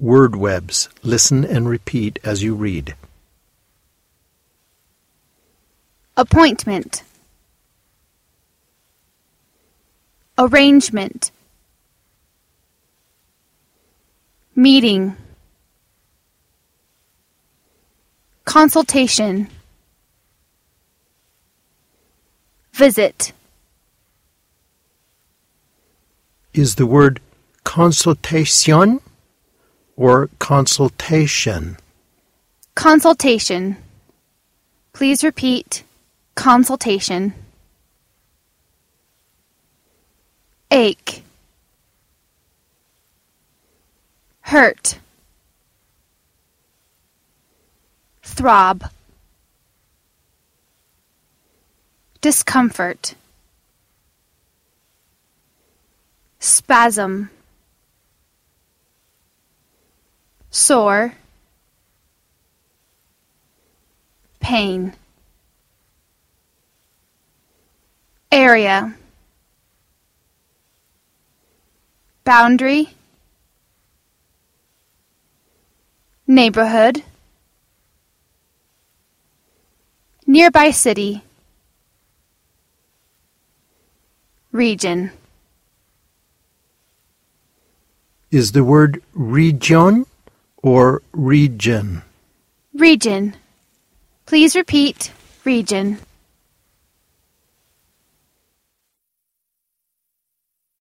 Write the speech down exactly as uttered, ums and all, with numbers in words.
Word webs. Listen and repeat as you read. Appointment. Arrangement. Meeting. Consultation. Visit. Is the word consultation or consultation? Consultation. Please repeat. Consultation. Ache. Hurt. Throb. Discomfort. Spasm. Sore. Pain. Area. Boundary. Neighborhood. Nearby city. Region. Is the word region or region? Region. Please repeat. Region.